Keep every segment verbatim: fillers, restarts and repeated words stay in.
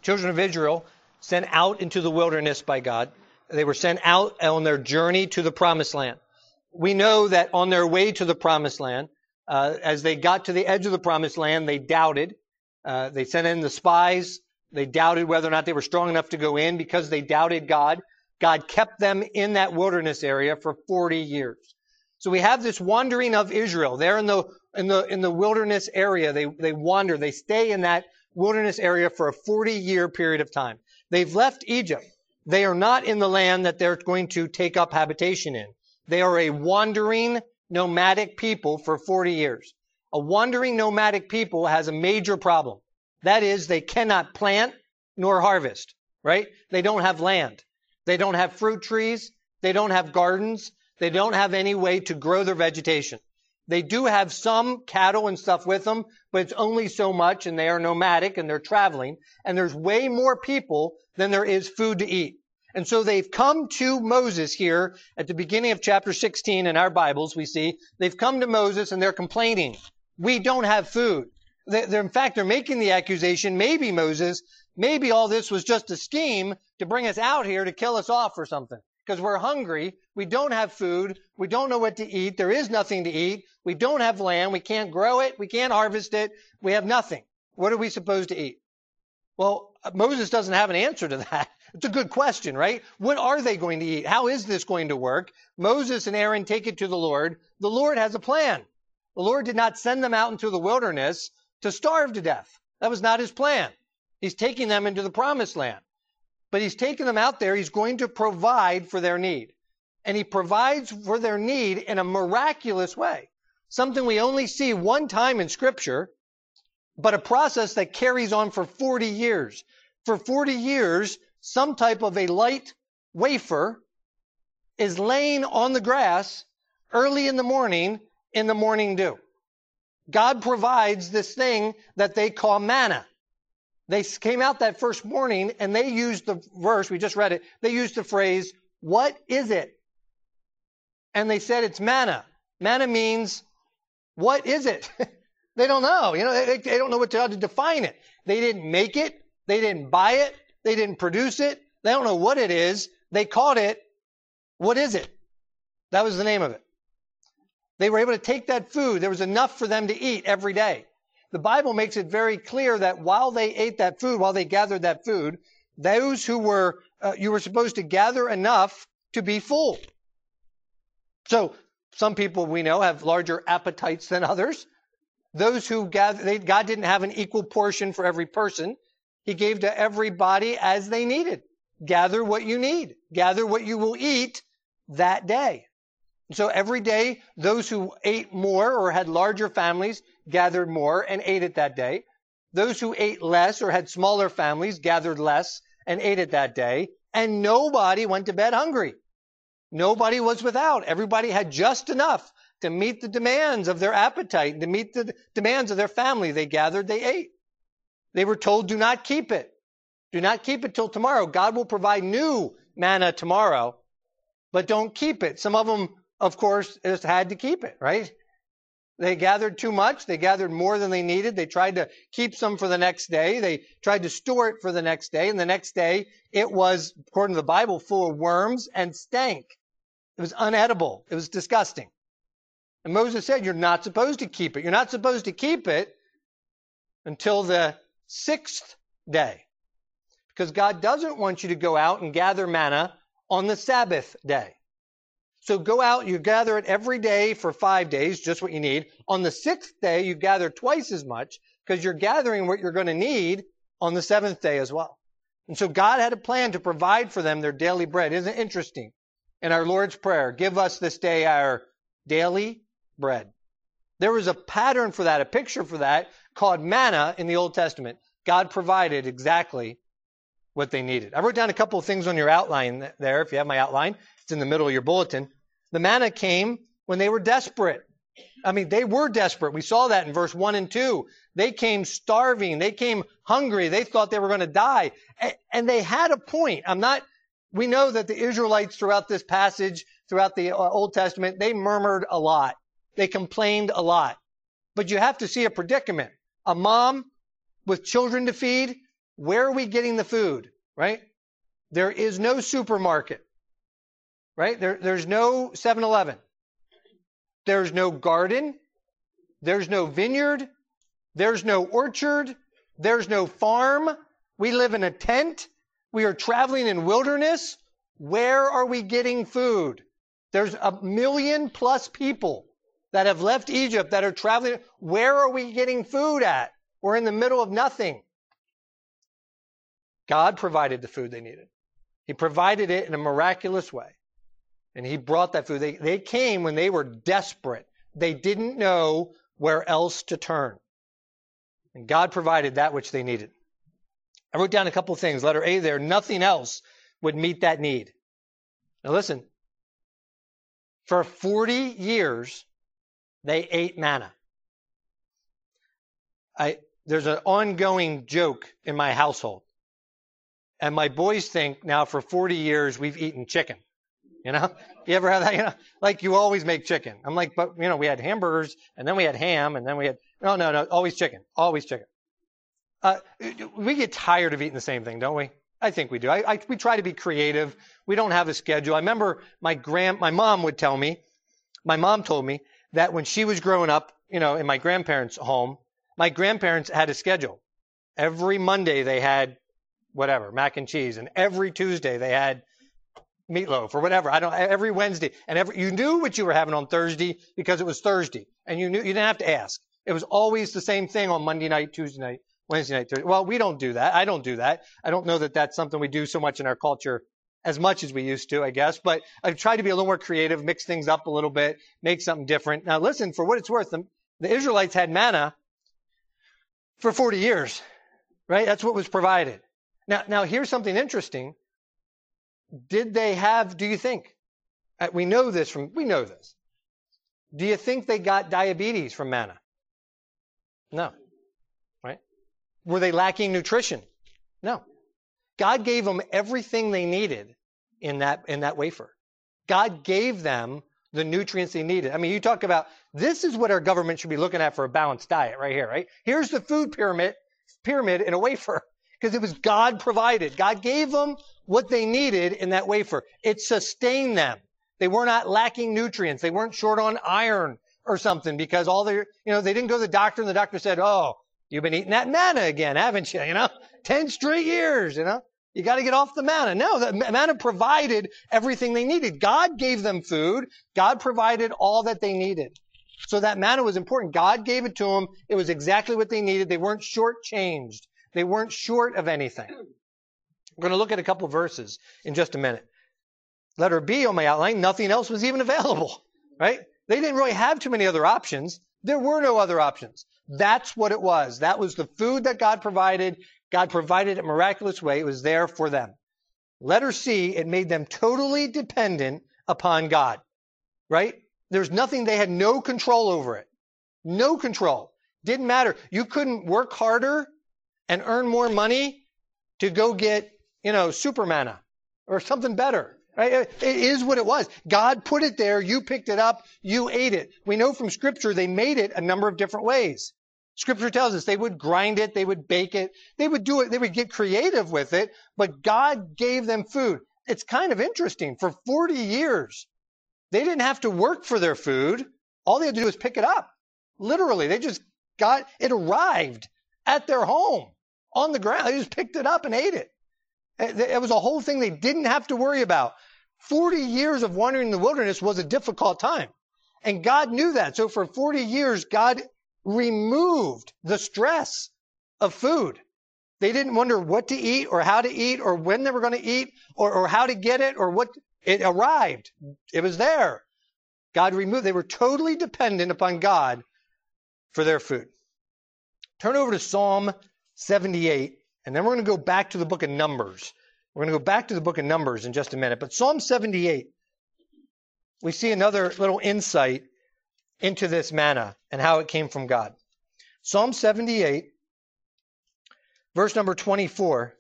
children of Israel sent out into the wilderness by God. They were sent out on their journey to the promised land. We know that on their way to the promised land, uh, as they got to the edge of the promised land, they doubted. Uh, they sent in the spies. They doubted whether or not they were strong enough to go in because they doubted God. God kept them in that wilderness area for forty years. So we have this wandering of Israel. They're in the in the in the wilderness area. They they wander. They stay in that wilderness area for a forty-year period of time. They've left Egypt. They are not in the land that they're going to take up habitation in. They are a wandering nomadic people for forty years. A wandering nomadic people has a major problem. That is, they cannot plant nor harvest, right? They don't have land. They don't have fruit trees. They don't have gardens. They don't have any way to grow their vegetation. They do have some cattle and stuff with them, but it's only so much, and they are nomadic and they're traveling. And there's way more people than there is food to eat. And so they've come to Moses here at the beginning of chapter sixteen in our Bibles, we see. They've come to Moses and they're complaining. We don't have food. They, they're, in fact, they're making the accusation, maybe Moses, maybe all this was just a scheme to bring us out here to kill us off or something. Because we're hungry. We don't have food. We don't know what to eat. There is nothing to eat. We don't have land. We can't grow it. We can't harvest it. We have nothing. What are we supposed to eat? Well, Moses doesn't have an answer to that. It's a good question, right? What are they going to eat? How is this going to work? Moses and Aaron take it to the Lord. The Lord has a plan. The Lord did not send them out into the wilderness to starve to death. That was not his plan. He's taking them into the promised land. But he's taking them out there. He's going to provide for their need. And he provides for their need in a miraculous way. Something we only see one time in Scripture, but a process that carries on for forty years. For forty years, some type of a light wafer is laying on the grass early in the morning in the morning dew. God provides this thing that they call manna. They came out that first morning and they used the verse, we just read it, they used the phrase, what is it? And they said it's manna. Manna means, what is it? They don't know. You know, they, they don't know what to, how to define it. They didn't make it. They didn't buy it. They didn't produce it. They don't know what it is. They called it, what is it? That was the name of it. They were able to take that food. There was enough for them to eat every day. The Bible makes it very clear that while they ate that food, while they gathered that food, those who were, uh, you were supposed to gather enough to be full. So some people we know have larger appetites than others. Those who gather, they, God didn't have an equal portion for every person. He gave to everybody as they needed. Gather what you need. Gather what you will eat that day. So every day, those who ate more or had larger families gathered more and ate it that day. Those who ate less or had smaller families gathered less and ate it that day. And nobody went to bed hungry. Nobody was without. Everybody had just enough to meet the demands of their appetite, to meet the demands of their family. They gathered, they ate. They were told, do not keep it. Do not keep it till tomorrow. God will provide new manna tomorrow, but don't keep it. Some of them, of course, just had to keep it, right? They gathered too much. They gathered more than they needed. They tried to keep some for the next day. They tried to store it for the next day. And the next day, it was, according to the Bible, full of worms and stank. It was unedible. It was disgusting. And Moses said, you're not supposed to keep it. You're not supposed to keep it until the sixth day. Because God doesn't want you to go out and gather manna on the Sabbath day. So go out, you gather it every day for five days, just what you need. On the sixth day, you gather twice as much because you're gathering what you're going to need on the seventh day as well. And so God had a plan to provide for them their daily bread. Isn't it interesting? In our Lord's Prayer, give us this day our daily bread. There was a pattern for that, a picture for that, called manna in the Old Testament. God provided exactly what they needed. I wrote down a couple of things on your outline there, if you have my outline. It's in the middle of your bulletin. The manna came when they were desperate. I mean, they were desperate. We saw that in verse one and two. They came starving. They came hungry. They thought they were going to die. And they had a point. I'm not, we know that the Israelites throughout this passage, throughout the Old Testament, they murmured a lot. They complained a lot. But you have to see a predicament. A mom with children to feed, where are we getting the food, right? There is no supermarket, right? There, there's no seven eleven. There's no garden. There's no vineyard. There's no orchard. There's no farm. We live in a tent. We are traveling in wilderness. Where are we getting food? There's a million plus people that have left Egypt that are traveling. Where are we getting food at? We're in the middle of nothing. God provided the food they needed. He provided it in a miraculous way. And he brought that food. They, they came when they were desperate. They didn't know where else to turn. And God provided that which they needed. I wrote down a couple of things. Letter A there, nothing else would meet that need. Now listen, for forty years, they ate manna. I, there's an ongoing joke in my household. And my boys think now for forty years we've eaten chicken. You know, you ever have that? You know, like you always make chicken. I'm like, but you know, we had hamburgers and then we had ham and then we had, no, no, no, always chicken, always chicken. Uh, we get tired of eating the same thing, don't we? I think we do. I, I, we try to be creative. We don't have a schedule. I remember my grand, my mom would tell me, my mom told me that when she was growing up, you know, in my grandparents' home, my grandparents had a schedule. Every Monday they had whatever, mac and cheese, and every Tuesday they had meatloaf or whatever. I don't, every Wednesday. And every, you knew what you were having on Thursday because it was Thursday. And you knew, you didn't have to ask. It was always the same thing on Monday night, Tuesday night, Wednesday night, Thursday. Well, we don't do that. I don't do that. I don't know that that's something we do so much in our culture as much as we used to, I guess. But I've tried to be a little more creative, mix things up a little bit, make something different. Now listen, for what it's worth, the, the Israelites had manna for forty years, right? That's what was provided. Now, now here's something interesting. Did they have, do you think, uh, we know this from, we know this. Do you think they got diabetes from manna? No. Right? Were they lacking nutrition? No. God gave them everything they needed in that, in that wafer. God gave them the nutrients they needed. I mean, you talk about, this is what our government should be looking at for a balanced diet right here, right? Here's the food pyramid, pyramid in a wafer. Because it was God provided. God gave them what they needed in that wafer. It sustained them. They were not lacking nutrients. They weren't short on iron or something because all their, you know, they didn't go to the doctor and the doctor said, oh, you've been eating that manna again, haven't you? You know, ten straight years, you know, you got to get off the manna. No, the manna provided everything they needed. God gave them food. God provided all that they needed. So that manna was important. God gave it to them. It was exactly what they needed. They weren't shortchanged. They weren't short of anything. We're going to look at a couple of verses in just a minute. Letter B on my outline, nothing else was even available, right? They didn't really have too many other options. There were no other options. That's what it was. That was the food that God provided. God provided it in a miraculous way. It was there for them. Letter C, it made them totally dependent upon God, right? There's nothing, they had no control over it. No control. Didn't matter. You couldn't work harder and earn more money to go get, you know, super manna or something better, right? It is what it was. God put it there. You picked it up. You ate it. We know from Scripture they made it a number of different ways. Scripture tells us they would grind it. They would bake it. They would do it. They would get creative with it, but God gave them food. It's kind of interesting. For forty years, they didn't have to work for their food. All they had to do was pick it up. Literally, they just got, it arrived at their home on the ground. They just picked it up and ate it. It was a whole thing they didn't have to worry about. forty years of wandering in the wilderness was a difficult time. And God knew that. So for forty years, God removed the stress of food. They didn't wonder what to eat or how to eat or when they were going to eat or, or how to get it or what. It arrived. It was there. God removed. They were totally dependent upon God for their food. Turn over to Psalm seventy-eight, and then we're going to go back to the book of Numbers. We're going to go back to the book of Numbers in just a minute. But Psalm seventy-eight, we see another little insight into this manna and how it came from God. Psalm seventy-eight, verse number twenty-four.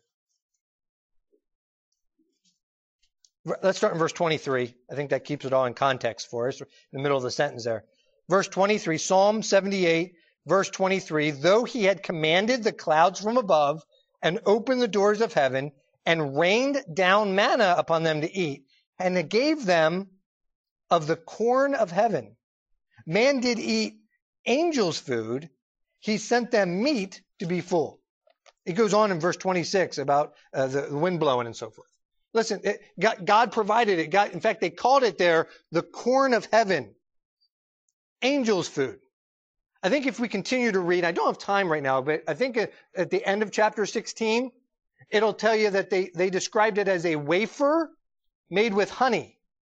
Let's start in verse twenty-three. I think that keeps it all in context for us, in the middle of the sentence there. Verse twenty-three, Psalm seventy-eight, verse twenty-three, though he had commanded the clouds from above and opened the doors of heaven and rained down manna upon them to eat, and it gave them of the corn of heaven. Man did eat angels' food. He sent them meat to be full. It goes on in verse twenty-six about uh, the, the wind blowing and so forth. Listen, it, God, God provided it. God, in fact, they called it there the corn of heaven. Angels' food. I think if we continue to read, I don't have time right now, but I think at, at the end of chapter sixteen, it'll tell you that they, they described it as a wafer made with honey.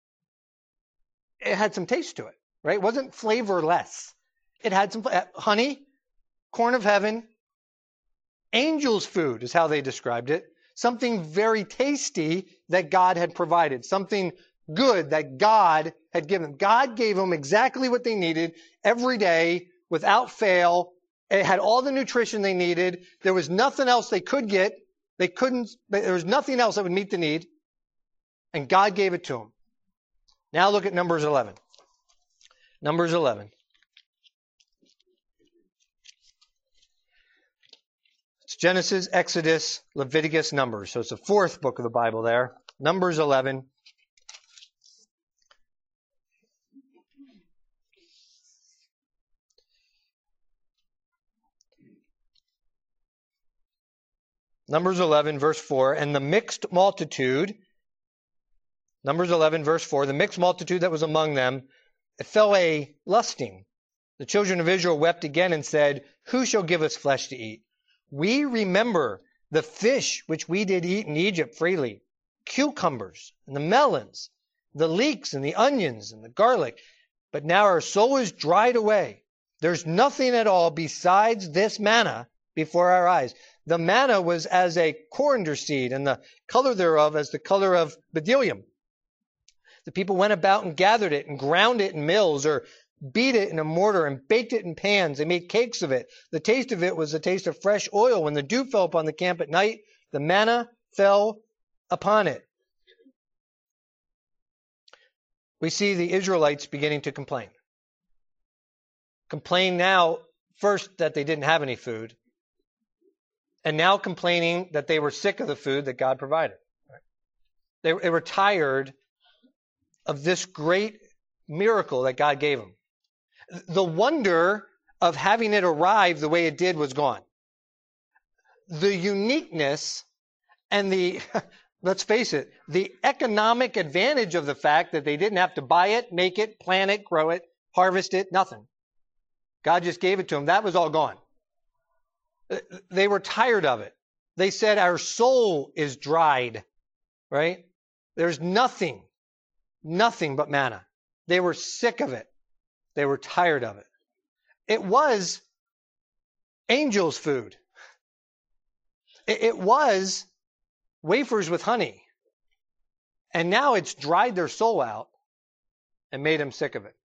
It had some taste to it, right? It wasn't flavorless. It had some honey, corn of heaven, angel's food is how they described it. Something very tasty that God had provided. Something good that God had given. God gave them exactly what they needed every day without fail. It had all the nutrition they needed. There was nothing else they could get. They couldn't, there was nothing else that would meet the need. And God gave it to them. Now look at Numbers eleven. Numbers eleven. It's Genesis, Exodus, Leviticus, Numbers. So it's the fourth book of the Bible there. Numbers eleven. Numbers eleven, verse four. And the mixed multitude, Numbers eleven, verse four, the mixed multitude that was among them, it fell a lusting. The children of Israel wept again and said, who shall give us flesh to eat? We remember the fish which we did eat in Egypt freely, cucumbers and the melons, the leeks and the onions and the garlic. But now our soul is dried away. There's nothing at all besides this manna before our eyes. The manna was as a coriander seed, and the color thereof as the color of bdellium. The people went about and gathered it and ground it in mills, or beat it in a mortar and baked it in pans. They made cakes of it. The taste of it was the taste of fresh oil. When the dew fell upon the camp at night, the manna fell upon it. We see the Israelites beginning to complain. Complain now, first, that they didn't have any food, and now complaining that they were sick of the food that God provided. They, they were tired of this great miracle that God gave them. The wonder of having it arrive the way it did was gone. The uniqueness and the, let's face it, the economic advantage of the fact that they didn't have to buy it, make it, plant it, grow it, harvest it, nothing. God just gave it to them. That was all gone. They were tired of it. They said, our soul is dried, right? There's nothing, nothing but manna. They were sick of it. They were tired of it. It was angels' food. It, it was wafers with honey. And now it's dried their soul out and made them sick of it.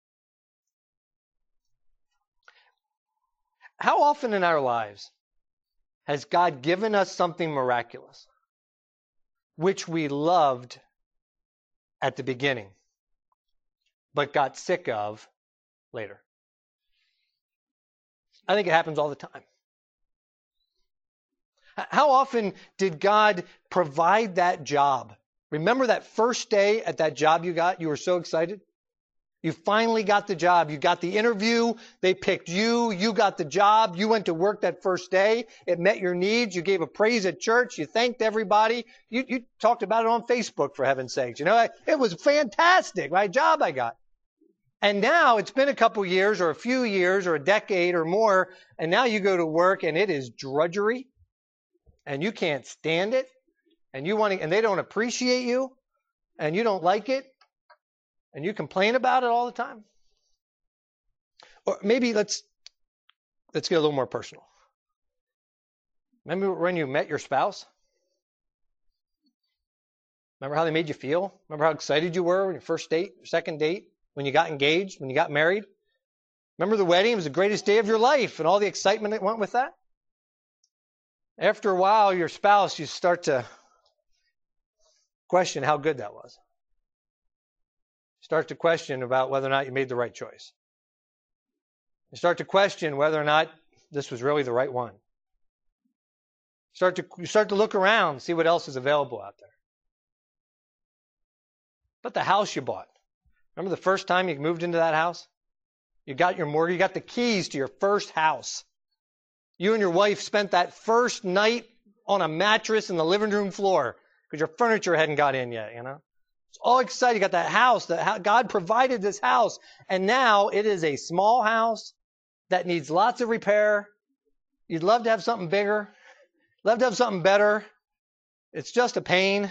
How often in our lives has God given us something miraculous, which we loved at the beginning, but got sick of later? I think it happens all the time. How often did God provide that job? Remember that first day at that job you got? You were so excited. You finally got the job. You got the interview. They picked you. You got the job. You went to work that first day. It met your needs. You gave a praise at church. You thanked everybody. You, you talked about it on Facebook, for heaven's sakes. You know, it was fantastic, my job I got. And now it's been a couple years or a few years or a decade or more, and now you go to work and it is drudgery, and you can't stand it, and you want to, and they don't appreciate you, and you don't like it, and you complain about it all the time. Or maybe let's let's get a little more personal. Remember when you met your spouse? Remember how they made you feel? Remember how excited you were when your first date, your second date, when you got engaged, when you got married? Remember the wedding? It was the greatest day of your life and all the excitement that went with that? After a while, your spouse, you start to question how good that was. Start to question about whether or not you made the right choice. You start to question whether or not this was really the right one. Start to, you start to look around, see what else is available out there. But the house you bought. Remember the first time you moved into that house? You got your mortgage, you got the keys to your first house. You and your wife spent that first night on a mattress in the living room floor because your furniture hadn't got in yet, you know? It's all excited. You got that house. That God provided this house. And now it is a small house that needs lots of repair. You'd love to have something bigger. Love to have something better. It's just a pain.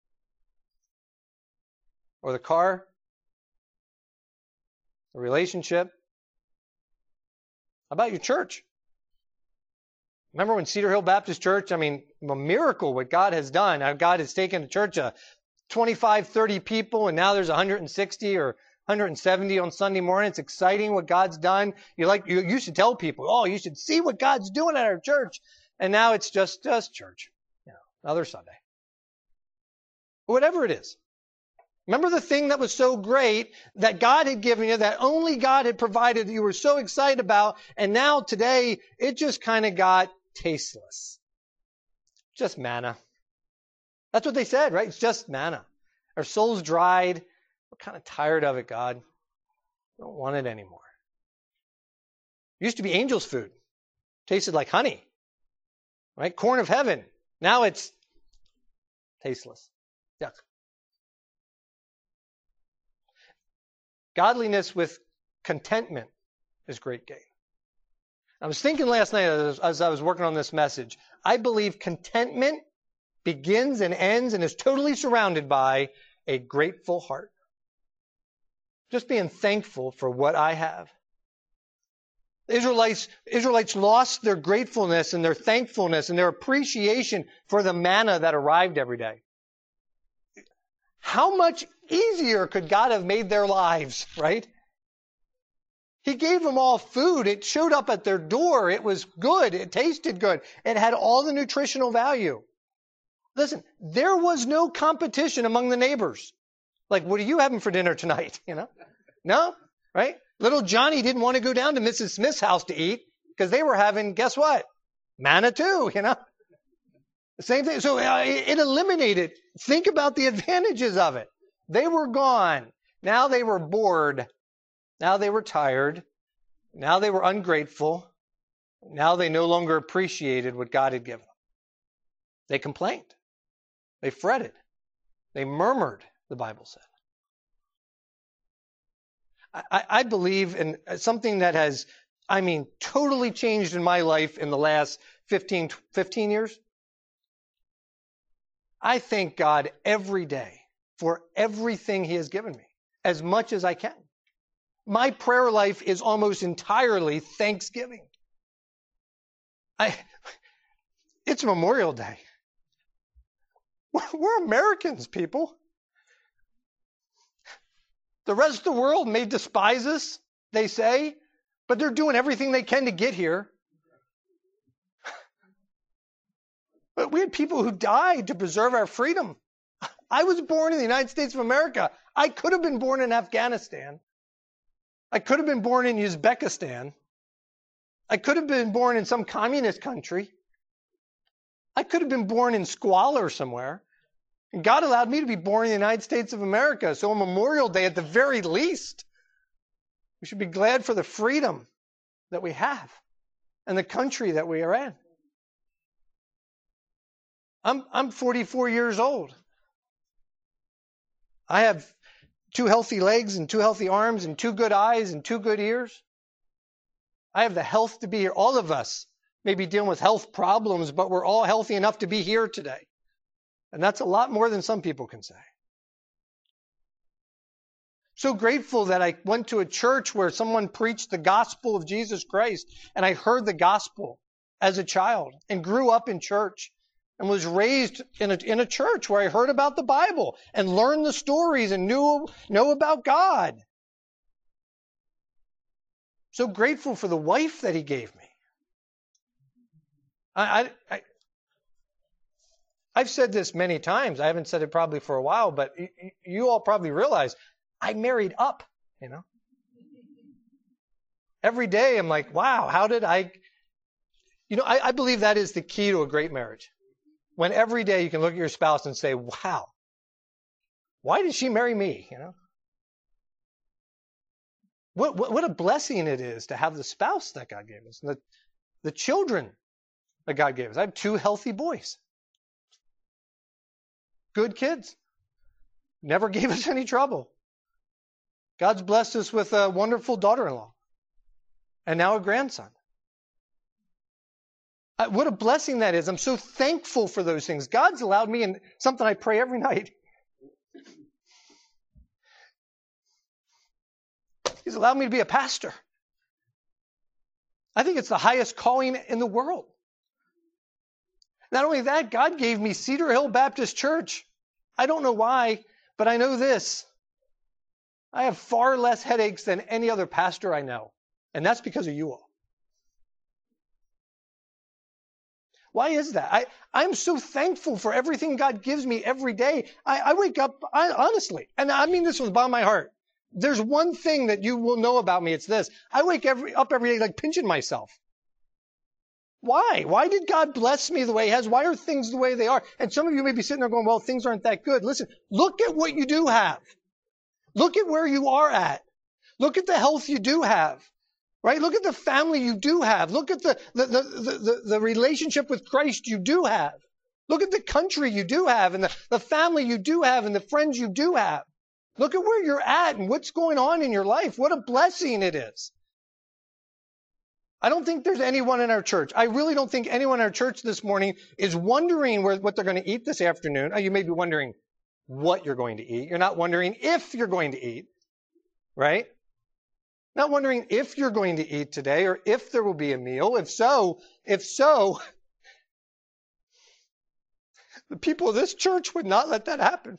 Or the car. The relationship. How about your church? Remember when Cedar Hill Baptist Church, I mean, a miracle what God has done. How God has taken a church of twenty-five, thirty people, and now there's one hundred sixty or one hundred seventy on Sunday morning. It's exciting what God's done. You like, you, you should tell people, oh, you should see what God's doing at our church. And now it's just, just church. You know, another Sunday. Whatever it is. Remember the thing that was so great that God had given you, that only God had provided, that you were so excited about, and now today it just kind of got tasteless. Just manna. That's what they said, right? It's just manna. Our soul's dried. We're kind of tired of it, God. We don't want it anymore. It used to be angel's food. Tasted like honey. Right? Corn of heaven. Now it's tasteless. Yuck. Godliness with contentment is great gain. I was thinking last night as, as I was working on this message, I believe contentment begins and ends and is totally surrounded by a grateful heart. Just being thankful for what I have. The Israelites, Israelites lost their gratefulness and their thankfulness and their appreciation for the manna that arrived every day. How much easier could God have made their lives, right? He gave them all food. It showed up at their door. It was good. It tasted good. It had all the nutritional value. Listen, there was no competition among the neighbors. Like, what are you having for dinner tonight? You know? No, right? Little Johnny didn't want to go down to Missus Smith's house to eat because they were having, guess what? Manna too, you know? The same thing. So uh, it eliminated. Think about the advantages of it. They were gone. Now they were bored. Now they were tired. Now they were ungrateful. Now they no longer appreciated what God had given them. They complained. They fretted. They murmured, the Bible said. I, I believe in something that has, I mean, totally changed in my life in the last fifteen, fifteen years. I thank God every day for everything He has given me, as much as I can. My prayer life is almost entirely thanksgiving. I, it's Memorial Day. We're, we're Americans, people. The rest of the world may despise us, they say, but they're doing everything they can to get here. But we had people who died to preserve our freedom. I was born in the United States of America. I could have been born in Afghanistan. I could have been born in Uzbekistan. I could have been born in some communist country. I could have been born in squalor somewhere. And God allowed me to be born in the United States of America. So on Memorial Day, at the very least, we should be glad for the freedom that we have and the country that we are in. I'm, I'm forty-four years old. I have two healthy legs and two healthy arms and two good eyes and two good ears. I have the health to be here. All of us may be dealing with health problems, but we're all healthy enough to be here today. And that's a lot more than some people can say. So grateful that I went to a church where someone preached the gospel of Jesus Christ, and I heard the gospel as a child and grew up in church and was raised in a, in a church where I heard about the Bible and learned the stories and knew know about God. So grateful for the wife that He gave me. I, I, I I've said this many times. I haven't said it probably for a while, but you, you all probably realize I married up, you know. Every day I'm like, wow, how did I... You know, I, I believe that is the key to a great marriage. when every day you can look at your spouse and say, wow, why did she marry me? You know, what, what, what a blessing it is to have the spouse that God gave us, and the, the children that God gave us. I have two healthy boys. Good kids. Never gave us any trouble. God's blessed us with a wonderful daughter-in-law and now a grandson. Uh, what a blessing that is. I'm so thankful for those things. God's allowed me, and something I pray every night. He's allowed me to be a pastor. I think it's the highest calling in the world. Not only that, God gave me Cedar Hill Baptist Church. I don't know why, but I know this. I have far less headaches than any other pastor I know. And that's because of you all. Why is that? I, I'm so thankful for everything God gives me every day. I, I wake up, I, honestly, and I mean this from the bottom of my heart. There's one thing that you will know about me. It's this. I wake every, up every day like pinching myself. Why? Why did God bless me the way He has? Why are things the way they are? And some of you may be sitting there going, well, things aren't that good. Listen, look at what you do have. Look at where you are at. Look at the health you do have. Right? Look at the family you do have. Look at the, the, the, the, the relationship with Christ you do have. Look at the country you do have, and the, the family you do have, and the friends you do have. Look at where you're at and what's going on in your life. What a blessing it is. I don't think there's anyone in our church. I really don't think anyone in our church this morning is wondering where, what they're going to eat this afternoon. Oh, you may be wondering what you're going to eat. You're not wondering if you're going to eat, right? Not wondering if you're going to eat today or if there will be a meal. If so, if so, the people of this church would not let that happen.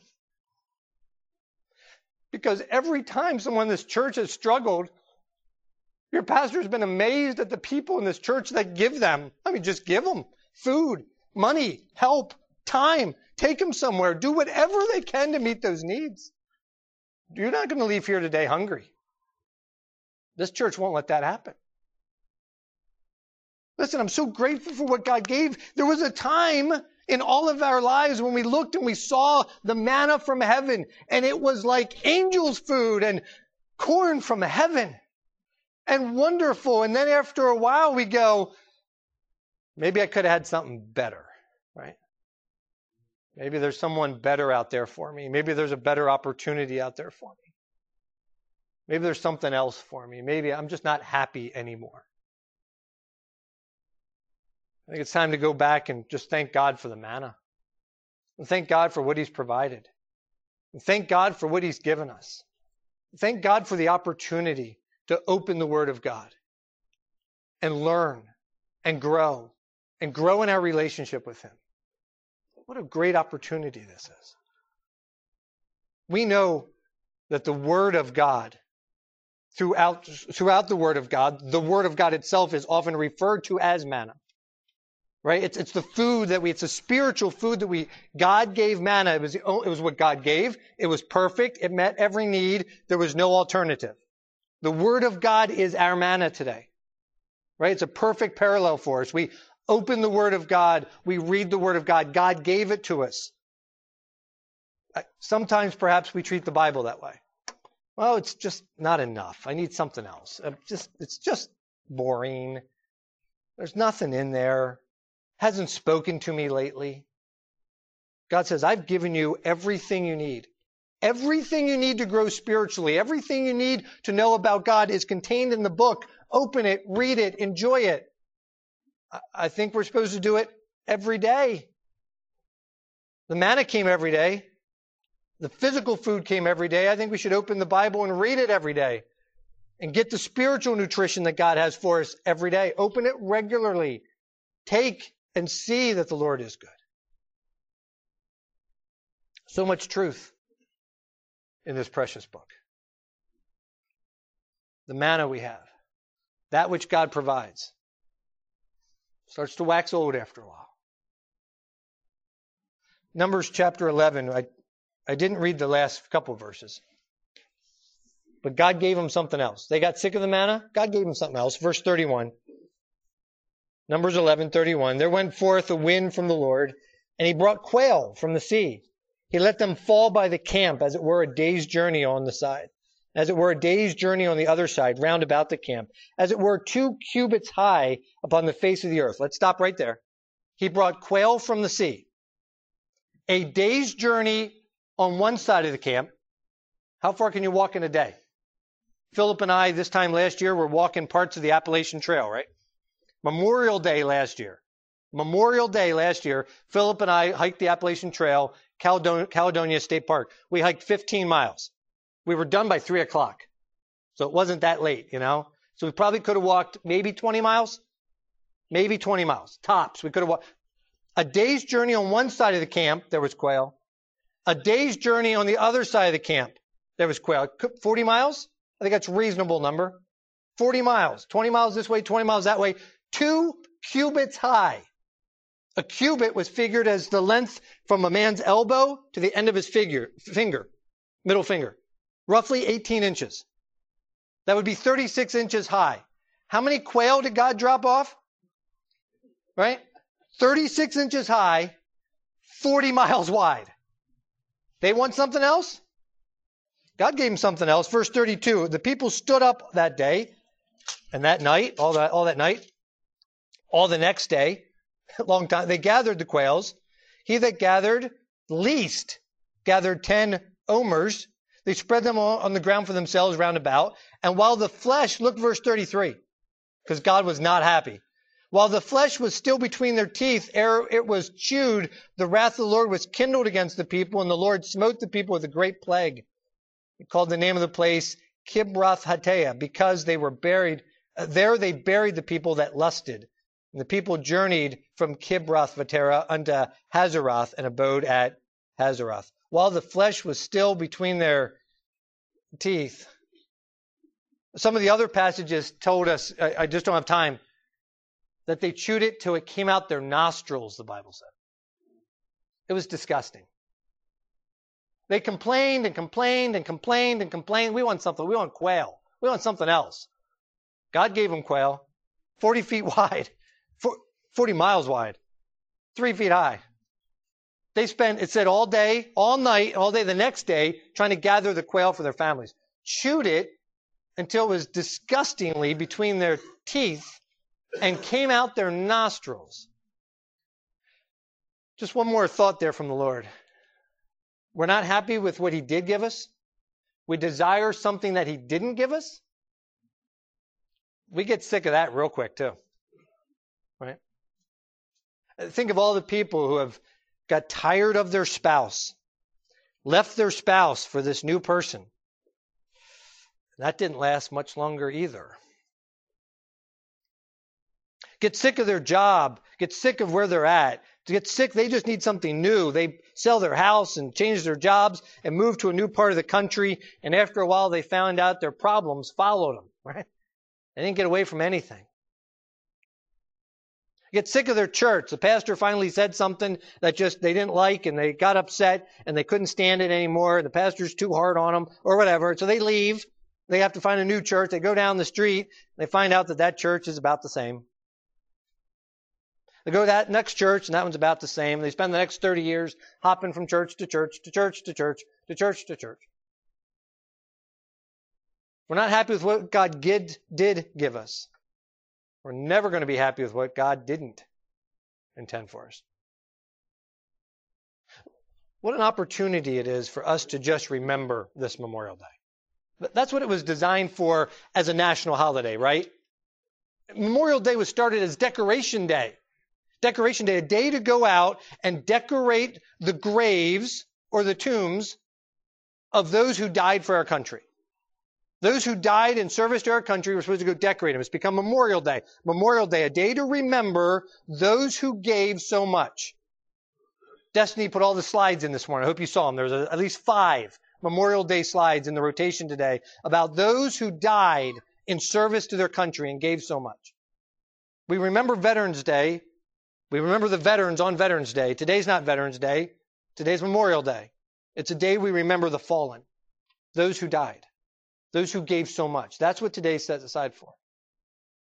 Because every time someone in this church has struggled, your pastor has been amazed at the people in this church that give them. I mean, just give them food, money, help, time. Take them somewhere. Do whatever they can to meet those needs. You're not going to leave here today hungry. This church won't let that happen. Listen, I'm so grateful for what God gave. There was a time in all of our lives when we looked and we saw the manna from heaven, and it was like angels' food and corn from heaven and wonderful. And then after a while we go, maybe I could have had something better, right? Maybe there's someone better out there for me. Maybe there's a better opportunity out there for me. Maybe there's something else for me. Maybe I'm just not happy anymore. I think it's time to go back and just thank God for the manna. And thank God for what He's provided. And thank God for what He's given us. Thank God for the opportunity to open the Word of God and learn and grow and grow in our relationship with Him. What a great opportunity this is. We know that the Word of God, throughout, throughout the Word of God, the Word of God itself is often referred to as manna. Right? It's, it's the food that we, it's a spiritual food that we, God gave manna. It was, it was what God gave. It was perfect. It met every need. There was no alternative. The Word of God is our manna today. Right? It's a perfect parallel for us. We open the Word of God. We read the Word of God. God gave it to us. Sometimes perhaps we treat the Bible that way. Well, it's just not enough. I need something else. Just, it's just boring. There's nothing in there. Hasn't spoken to me lately. God says, I've given you everything you need. Everything you need to grow spiritually, everything you need to know about God is contained in the book. Open it, read it, enjoy it. I think we're supposed to do it every day. The manna came every day. The physical food came every day. I think we should open the Bible and read it every day and get the spiritual nutrition that God has for us every day. Open it regularly. Take and see that the Lord is good. So much truth in this precious book. The manna we have, that which God provides, starts to wax old after a while. Numbers chapter eleven, I, I didn't read the last couple of verses. But God gave them something else. They got sick of the manna. God gave them something else. Verse thirty-one. Numbers eleven thirty-one. There went forth a wind from the Lord, And he brought quail from the sea. He let them fall by the camp, as it were a day's journey on the side, as it were a day's journey on the other side, round about the camp, as it were two cubits high upon the face of the earth. Let's stop right there. He brought quail from the sea. A day's journey on one side of the camp. How far can you walk in a day? Philip and I, this time last year, were walking parts of the Appalachian Trail, right? Memorial Day last year. Memorial Day last year, Philip and I hiked the Appalachian Trail, Caledonia, Caledonia State Park. We hiked fifteen miles. We were done by three o'clock. So it wasn't that late, you know? So we probably could have walked maybe twenty miles. Maybe twenty miles. Tops. We could have walked. A day's journey on one side of the camp, there was quail. A day's journey on the other side of the camp, there was quail. forty miles? I think that's a reasonable number. forty miles. twenty miles this way, twenty miles that way. Two cubits high. A cubit was figured as the length from a man's elbow to the end of his figure, finger, middle finger. Roughly eighteen inches. That would be thirty-six inches high. How many quail did God drop off? Right? thirty-six inches high, forty miles wide. They want something else? God gave them something else. Verse thirty-two, the people stood up that day and that night, all that, all that night, all the next day, long time, they gathered the quails. He that gathered least gathered ten omers. They spread them on the ground for themselves round about. And while the flesh, look verse thirty-three, because God was not happy. While the flesh was still between their teeth, ere it was chewed, the wrath of the Lord was kindled against the people, and the Lord smote the people with a great plague. He called the name of the place Kibroth Hattaavah, because they were buried. Uh, there they buried the people that lusted. And the people journeyed from Kibroth Hattaavah unto Hazeroth and abode at Hazeroth. While the flesh was still between their teeth. Some of the other passages told us, I, I just don't have time, that they chewed it till it came out their nostrils, the Bible said. It was disgusting. They complained and complained and complained and complained. We want something. We want quail. We want something else. God gave them quail, forty feet wide, forty miles wide, three feet high. They spent, it said, all day, all night, all day the next day, trying to gather the quail for their families. Chewed it until it was disgustingly between their teeth and came out their nostrils. Just one more thought there from the Lord. We're not happy with what he did give us. We desire something that he didn't give us. We get sick of that real quick too. Right? Think of all the people who have got tired of their spouse, left their spouse for this new person. That didn't last much longer either. Get sick of their job, get sick of where they're at. To get sick, they just need something new. They sell their house and change their jobs and move to a new part of the country. And after a while, they found out their problems followed them, right? They didn't get away from anything. Get sick of their church. The pastor finally said something that just they didn't like, and they got upset, and they couldn't stand it anymore. The pastor's too hard on them, or whatever. So they leave. They have to find a new church. They go down the street. They find out that that church is about the same. They go to that next church, and that one's about the same. They spend the next thirty years hopping from church to church to church to church to church to church. We're not happy with what God did, did give us. We're never going to be happy with what God didn't intend for us. What an opportunity it is for us to just remember this Memorial Day. That's what it was designed for as a national holiday, right? Memorial Day was started as Decoration Day. Decoration Day, a day to go out and decorate the graves or the tombs of those who died for our country. Those who died in service to our country were supposed to go decorate them. It's become Memorial Day. Memorial Day, a day to remember those who gave so much. Destiny put all the slides in this morning. I hope you saw them. There's at least five Memorial Day slides in the rotation today about those who died in service to their country and gave so much. We remember Veterans Day. We remember the veterans on Veterans Day. Today's not Veterans Day. Today's Memorial Day. It's a day we remember the fallen, those who died, those who gave so much. That's what today's set aside for.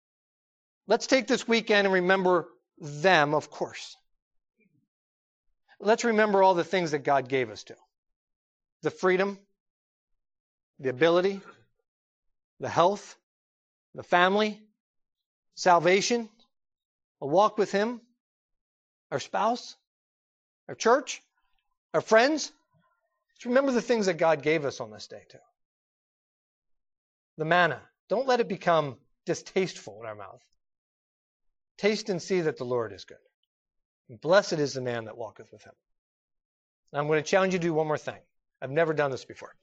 Let's take this weekend and remember them, of course. let's remember all the things that God gave us to. The freedom, the ability, the health, the family, salvation, a walk with Him, our spouse, our church, our friends. Let's remember the things that God gave us on this day too. The manna. Don't let it become distasteful in our mouth. Taste and see that the Lord is good. And blessed is the man that walketh with Him. Now I'm going to challenge you to do one more thing. I've never done this before.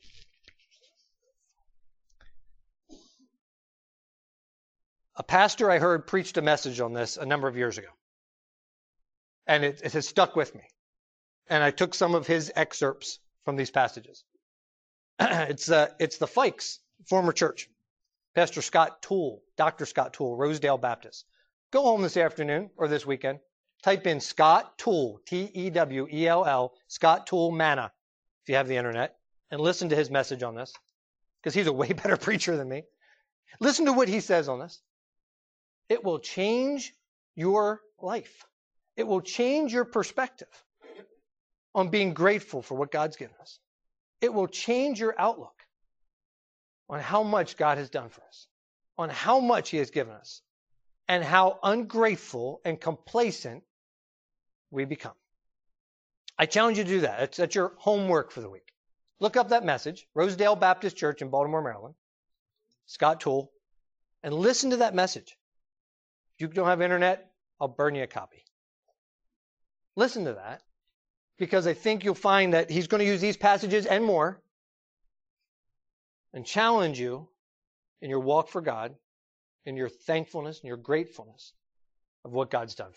A pastor I heard preached a message on this a number of years ago. And it, it has stuck with me. And I took some of his excerpts from these passages. it's, uh, it's the Fikes, former church. Pastor Scott Toole, Doctor Scott Toole, Rosedale Baptist. Go home this afternoon or this weekend. Type in Scott Toole, T E W E L L, Scott Toole Manna, if you have the internet, and listen to his message on this, because he's a way better preacher than me. Listen to what he says on this. It will change your life. It will change your perspective on being grateful for what God's given us. It will change your outlook on how much God has done for us, on how much He has given us, and how ungrateful and complacent we become. I challenge you to do that. That's, that's your homework for the week. Look up that message, Rosedale Baptist Church in Baltimore, Maryland, Scott Toole, and listen to that message. If you don't have internet, I'll burn you a copy. Listen to that, because I think you'll find that he's going to use these passages and more and challenge you in your walk for God, in your thankfulness and your gratefulness of what God's done for you.